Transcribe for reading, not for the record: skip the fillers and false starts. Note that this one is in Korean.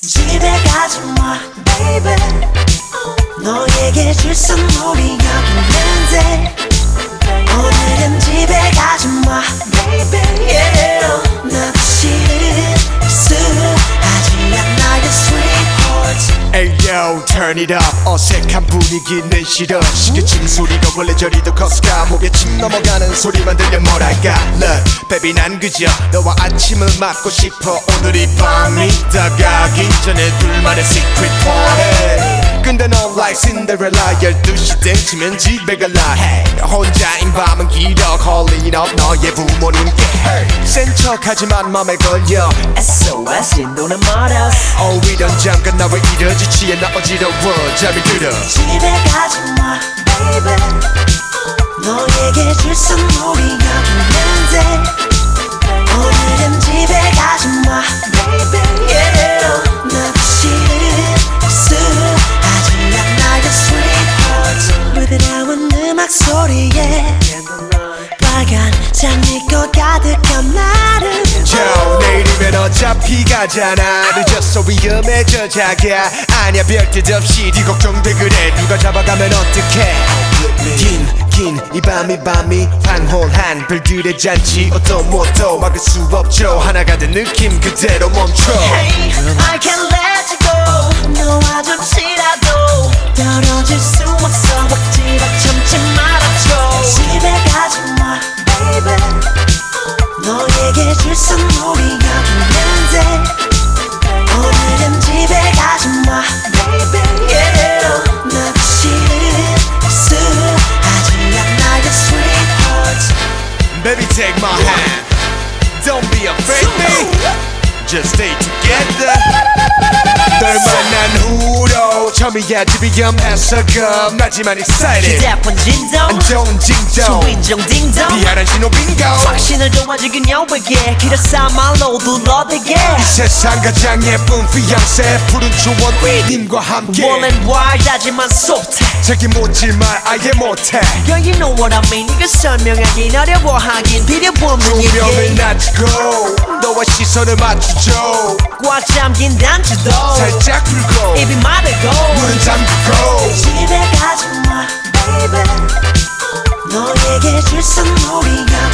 집에 가지마 baby 너에게 줄 선물이 여기 있는데 오늘은 집에 가지마 baby yeah. 나도 실수하지 않아 your sweetheart. Ayo turn it up 어색한 분위기는 싫어 시계침 소리가 원래 저리도 커스가 목에 침 넘어가는 소리만 들려 뭐랄까 Look baby 난 그저 너와 아침을 맞고 싶어 오늘 이 밤이 다가기 전에 둘만의 secret party 근데 넌 like Cinderella 12시 땡치면 집에 갈라 해 혼자인 밤은 길어 calling up 너의 부모님께 센 척하지만 맘에 걸려 SOS 인도는 말아 오히려 잠깐 나 왜 이러지 취해 나 어지러워 잠이 들어 집에 가지마 baby 너에게 줄 선물이 여기 있는데 오늘은 집에 가지마 baby yeah. 나도 실수하지 않아 your sweetheart 부드러운 음악 소리에 빨간 장미꽃 가득한 날은 내일이면 어차피 가잖아 늦었어 위험해져 자기야 아니야 별뜻 없이 네 걱정돼 그래 누가 잡아가면 어떡해 긴 이 밤이 황홀한 별들의 잔치 어떤 무엇도 막을 수 없죠 하나가 된 느낌 그대로 멈춰 Hey, I can't let you go 너와 잠시라도 떨어질 수 없어 억지로 참지 말아줘 집에 가지마 baby 너에게 줄 선물이 여기 있는데 오늘은 집에 가지마 baby yeah. 나도 실수하지 않아 your sweetheart Baby take my hand Don't be afraid me Just stay together 널 만난 후로 처음이야 집이 위험해서 겁나지만 excited 휴대폰 진동 안 좋은 징조 초인종 딩동 미안한 신호 빙고 확신을 도와줄 그녀에게 길어서 말로 둘러대게 이 세상 가장 예쁜 fiancé 푸른 초원 님과 함께 원래는 와일드하지만 소태 책임 묻지 말 아예 못해 Girl you know what I mean 이거 설명하긴 어려워하긴 필요 없는 얘기 조명을 낮추고 너와 시선을 맞추죠 꽉 잠긴 단추도 살짝 풀고 입이 마르고 문은 잠그고 집에 가지마 baby 너에게 줄 선물이